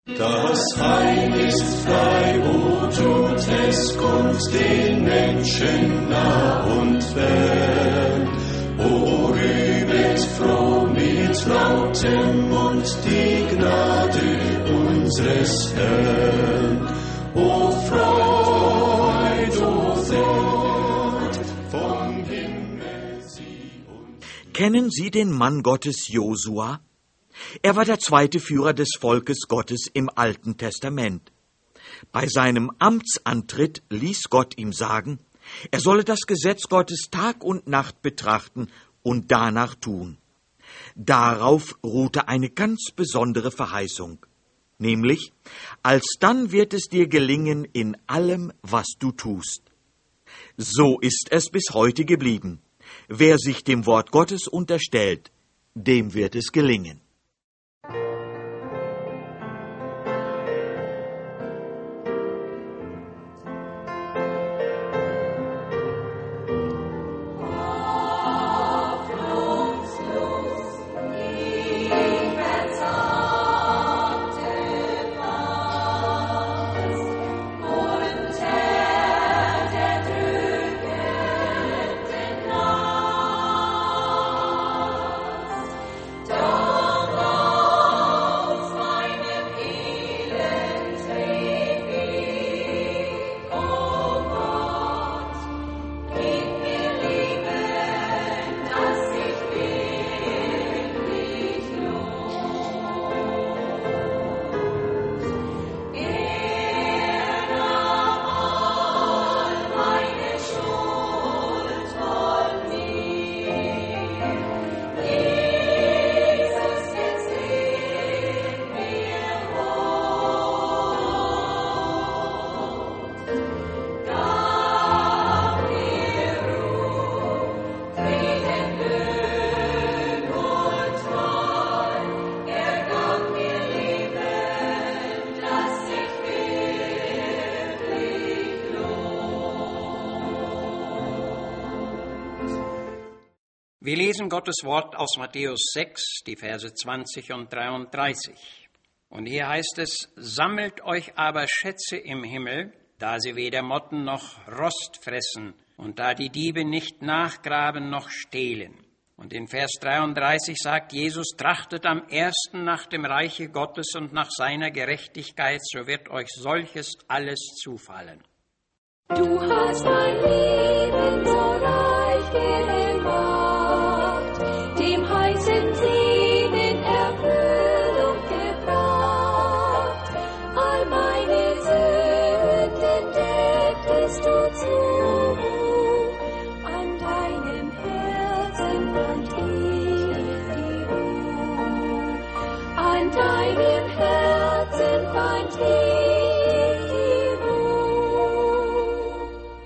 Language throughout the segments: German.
Das Heil ist frei, o tut es Gott den Menschen nah und fern. O rühmet froh mit lautem Mund die Gnade unseres Herrn. O Freud, vom Himmel sie uns. Kennen Sie den Mann Gottes Josua? Er war der zweite Führer des Volkes Gottes im Alten Testament. Bei seinem Amtsantritt ließ Gott ihm sagen, er solle das Gesetz Gottes Tag und Nacht betrachten und danach tun. Darauf ruhte eine ganz besondere Verheißung, nämlich, alsdann wird es dir gelingen in allem, was du tust. So ist es bis heute geblieben. Wer sich dem Wort Gottes unterstellt, dem wird es gelingen. Wir lesen Gottes Wort aus Matthäus 6, die Verse 20 und 33. Und hier heißt es, sammelt euch aber Schätze im Himmel, da sie weder Motten noch Rost fressen und da die Diebe nicht nachgraben noch stehlen. Und in Vers 33 sagt Jesus, trachtet am ersten nach dem Reiche Gottes und nach seiner Gerechtigkeit, so wird euch solches alles zufallen. Du hast mein Leben so reich gemacht, dem heißen Sinn in Erfüllung gebracht. All meine Sünden decktest du zu, an deinem Herzen fand ich die Ruhe. An deinem Herzen fand ich die Ruhe.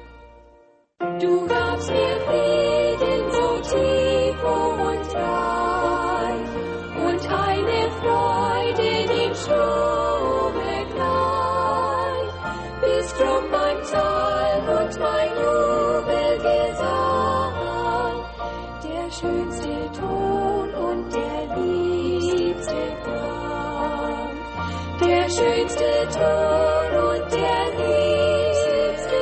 Du gabst mir Frieden so tief und reich und eine Freude dem Sturme gleich. Bist drum mein Psalm und mein Jubelgesang, der schönste Ton und der liebste Klang. Der schönste Ton und der liebste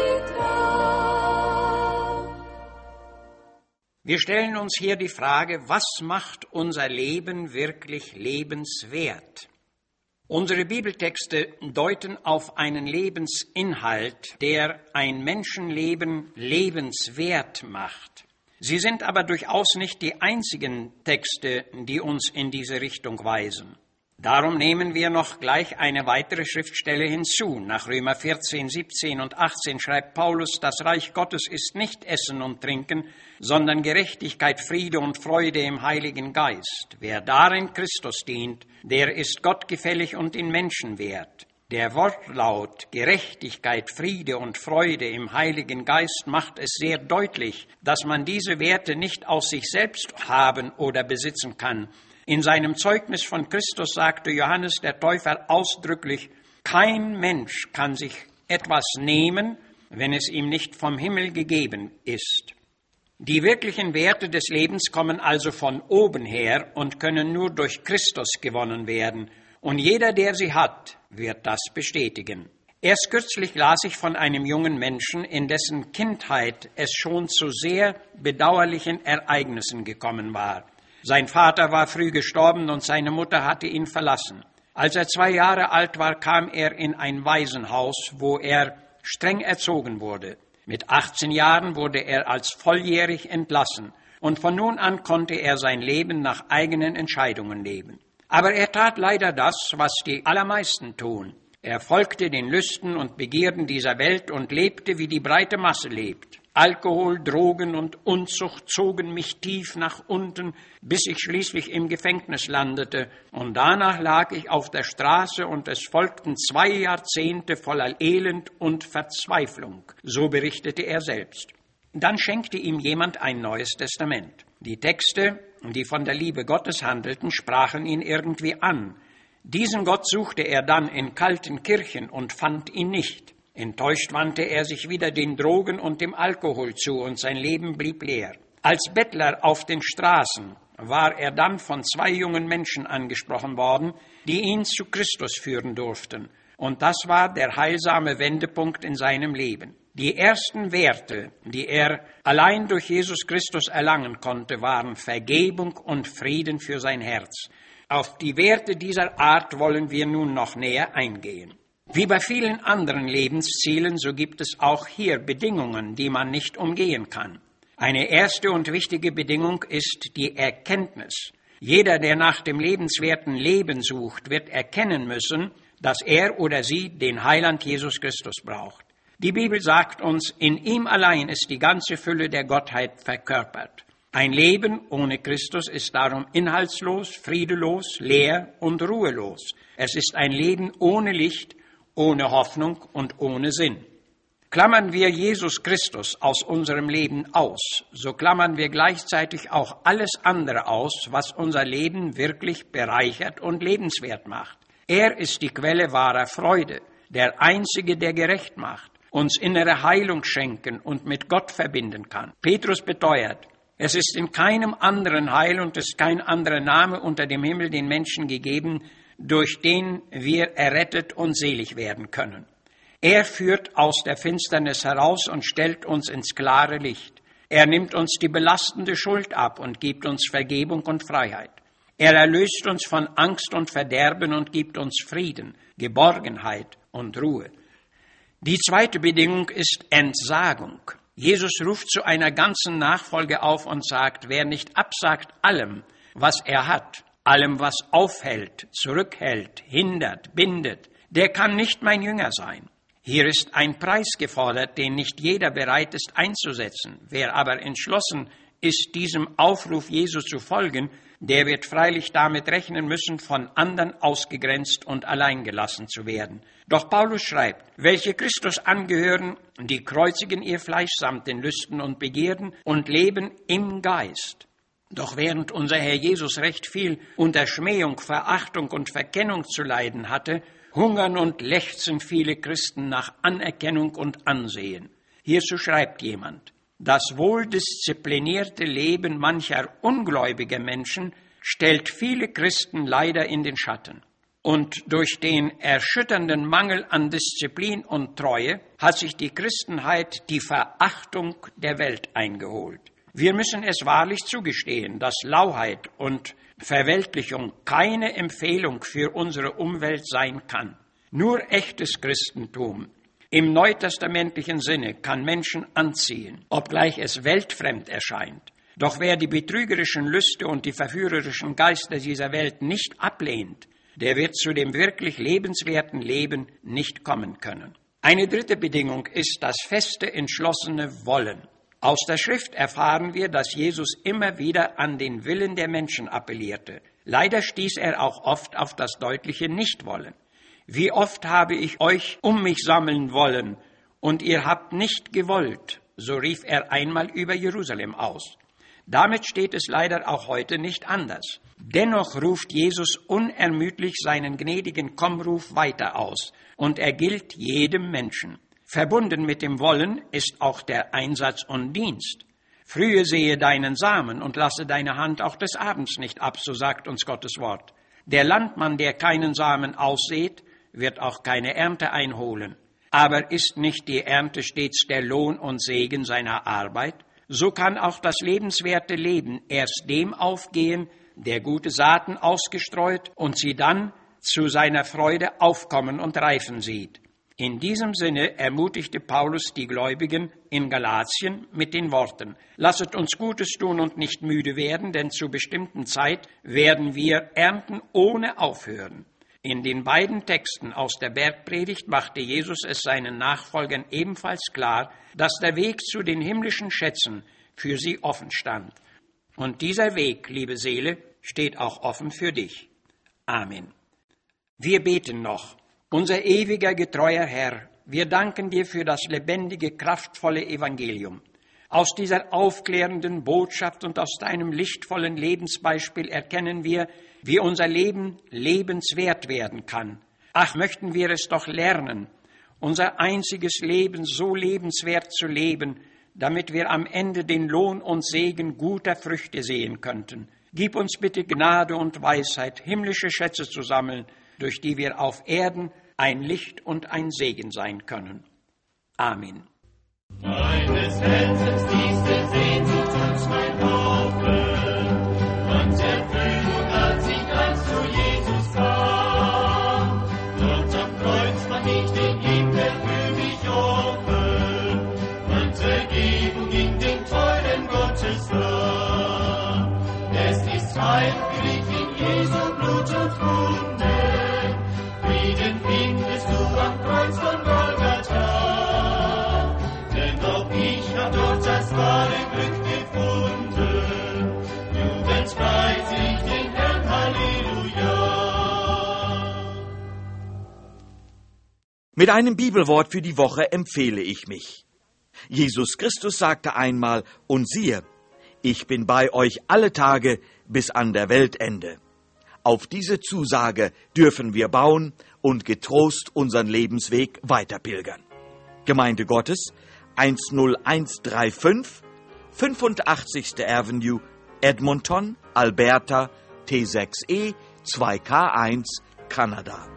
Klang. Wir stellen uns hier die Frage, was macht unser Leben wirklich lebenswert? Unsere Bibeltexte deuten auf einen Lebensinhalt, der ein Menschenleben lebenswert macht. Sie sind aber durchaus nicht die einzigen Texte, die uns in diese Richtung weisen. Darum nehmen wir noch gleich eine weitere Schriftstelle hinzu. Nach Römer 14, 17 und 18 schreibt Paulus, das Reich Gottes ist nicht Essen und Trinken, sondern Gerechtigkeit, Friede und Freude im Heiligen Geist. Wer darin Christus dient, der ist gottgefällig und in Menschen wert. Der Wortlaut Gerechtigkeit, Friede und Freude im Heiligen Geist macht es sehr deutlich, dass man diese Werte nicht aus sich selbst haben oder besitzen kann. In seinem Zeugnis von Christus sagte Johannes der Täufer ausdrücklich, kein Mensch kann sich etwas nehmen, wenn es ihm nicht vom Himmel gegeben ist. Die wirklichen Werte des Lebens kommen also von oben her und können nur durch Christus gewonnen werden. Und jeder, der sie hat, wird das bestätigen. Erst kürzlich las ich von einem jungen Menschen, in dessen Kindheit es schon zu sehr bedauerlichen Ereignissen gekommen war. Sein Vater war früh gestorben und seine Mutter hatte ihn verlassen. Als er 2 Jahre alt war, kam er in ein Waisenhaus, wo er streng erzogen wurde. Mit 18 Jahren wurde er als volljährig entlassen und von nun an konnte er sein Leben nach eigenen Entscheidungen leben. Aber er tat leider das, was die allermeisten tun. Er folgte den Lüsten und Begierden dieser Welt und lebte, wie die breite Masse lebt. Alkohol, Drogen und Unzucht zogen mich tief nach unten, bis ich schließlich im Gefängnis landete. Und danach lag ich auf der Straße und es folgten 2 Jahrzehnte voller Elend und Verzweiflung. So berichtete er selbst. Dann schenkte ihm jemand ein Neues Testament. Die Texte, die von der Liebe Gottes handelten, sprachen ihn irgendwie an. Diesen Gott suchte er dann in kalten Kirchen und fand ihn nicht. Enttäuscht wandte er sich wieder den Drogen und dem Alkohol zu und sein Leben blieb leer. Als Bettler auf den Straßen war er dann von 2 jungen Menschen angesprochen worden, die ihn zu Christus führen durften. Und das war der heilsame Wendepunkt in seinem Leben. Die ersten Werte, die er allein durch Jesus Christus erlangen konnte, waren Vergebung und Frieden für sein Herz. Auf die Werte dieser Art wollen wir nun noch näher eingehen. Wie bei vielen anderen Lebenszielen, so gibt es auch hier Bedingungen, die man nicht umgehen kann. Eine erste und wichtige Bedingung ist die Erkenntnis. Jeder, der nach dem lebenswerten Leben sucht, wird erkennen müssen, dass er oder sie den Heiland Jesus Christus braucht. Die Bibel sagt uns, in ihm allein ist die ganze Fülle der Gottheit verkörpert. Ein Leben ohne Christus ist darum inhaltslos, friedelos, leer und ruhelos. Es ist ein Leben ohne Licht, ohne Hoffnung und ohne Sinn. Klammern wir Jesus Christus aus unserem Leben aus, so klammern wir gleichzeitig auch alles andere aus, was unser Leben wirklich bereichert und lebenswert macht. Er ist die Quelle wahrer Freude, der Einzige, der gerecht macht, uns innere Heilung schenken und mit Gott verbinden kann. Petrus beteuert, es ist in keinem anderen Heil und es ist kein anderer Name unter dem Himmel den Menschen gegeben, durch den wir errettet und selig werden können. Er führt aus der Finsternis heraus und stellt uns ins klare Licht. Er nimmt uns die belastende Schuld ab und gibt uns Vergebung und Freiheit. Er erlöst uns von Angst und Verderben und gibt uns Frieden, Geborgenheit und Ruhe. Die zweite Bedingung ist Entsagung. Jesus ruft zu einer ganzen Nachfolge auf und sagt, wer nicht absagt allem, was er hat, allem, was aufhält, zurückhält, hindert, bindet, der kann nicht mein Jünger sein. Hier ist ein Preis gefordert, den nicht jeder bereit ist einzusetzen. Wer aber entschlossen ist, diesem Aufruf Jesu zu folgen, der wird freilich damit rechnen müssen, von anderen ausgegrenzt und alleingelassen zu werden. Doch Paulus schreibt, welche Christus angehören, die kreuzigen ihr Fleisch samt den Lüsten und Begierden und leben im Geist. Doch während unser Herr Jesus recht viel unter Schmähung, Verachtung und Verkennung zu leiden hatte, hungern und lechzen viele Christen nach Anerkennung und Ansehen. Hierzu schreibt jemand, das wohldisziplinierte Leben mancher ungläubiger Menschen stellt viele Christen leider in den Schatten. Und durch den erschütternden Mangel an Disziplin und Treue hat sich die Christenheit die Verachtung der Welt eingeholt. Wir müssen es wahrlich zugestehen, dass Lauheit und Verweltlichung keine Empfehlung für unsere Umwelt sein kann. Nur echtes Christentum im neutestamentlichen Sinne kann Menschen anziehen, obgleich es weltfremd erscheint. Doch wer die betrügerischen Lüste und die verführerischen Geister dieser Welt nicht ablehnt, der wird zu dem wirklich lebenswerten Leben nicht kommen können. Eine dritte Bedingung ist das feste, entschlossene Wollen. Aus der Schrift erfahren wir, dass Jesus immer wieder an den Willen der Menschen appellierte. Leider stieß er auch oft auf das deutliche Nichtwollen. Wie oft habe ich euch um mich sammeln wollen, und ihr habt nicht gewollt, so rief er einmal über Jerusalem aus. Damit steht es leider auch heute nicht anders. Dennoch ruft Jesus unermüdlich seinen gnädigen Kommruf weiter aus, und er gilt jedem Menschen. Verbunden mit dem Wollen ist auch der Einsatz und Dienst. Frühe sehe deinen Samen und lasse deine Hand auch des Abends nicht ab, so sagt uns Gottes Wort. Der Landmann, der keinen Samen aussät, wird auch keine Ernte einholen. Aber ist nicht die Ernte stets der Lohn und Segen seiner Arbeit? So kann auch das lebenswerte Leben erst dem aufgehen, der gute Saaten ausgestreut und sie dann zu seiner Freude aufkommen und reifen sieht. In diesem Sinne ermutigte Paulus die Gläubigen in Galatien mit den Worten: Lasset uns Gutes tun und nicht müde werden, denn zur bestimmten Zeit werden wir ernten ohne aufhören. In den beiden Texten aus der Bergpredigt machte Jesus es seinen Nachfolgern ebenfalls klar, dass der Weg zu den himmlischen Schätzen für sie offen stand. Und dieser Weg, liebe Seele, steht auch offen für dich. Amen. Wir beten noch. Unser ewiger, getreuer Herr, wir danken dir für das lebendige, kraftvolle Evangelium. Aus dieser aufklärenden Botschaft und aus deinem lichtvollen Lebensbeispiel erkennen wir, wie unser Leben lebenswert werden kann. Ach, möchten wir es doch lernen, unser einziges Leben so lebenswert zu leben, damit wir am Ende den Lohn und Segen guter Früchte sehen könnten. Gib uns bitte Gnade und Weisheit, himmlische Schätze zu sammeln, durch die wir auf Erden ein Licht und ein Segen sein können. Amen. Meines Herzens tiefste Sehnsucht und mein Hoffen, und Erfüllung, als ich einst zu Jesus kam. Dort am Kreuz fand ich den Himmel für mich offen, und Vergebung in den teuren Gottesnamen. Es ist Heil für dich in Jesu Blut und Wunde, Frieden findest du am Kreuz von Golgatha. Ich hab dort das wahre Glück gefunden. Jubelnd preis ich den Herrn, Halleluja. Mit einem Bibelwort für die Woche empfehle ich mich. Jesus Christus sagte einmal: Und siehe, ich bin bei euch alle Tage bis an der Weltende. Auf diese Zusage dürfen wir bauen und getrost unseren Lebensweg weiterpilgern. Gemeinde Gottes, 10135, 85. Avenue, Edmonton, Alberta, T6E, 2K1, Kanada.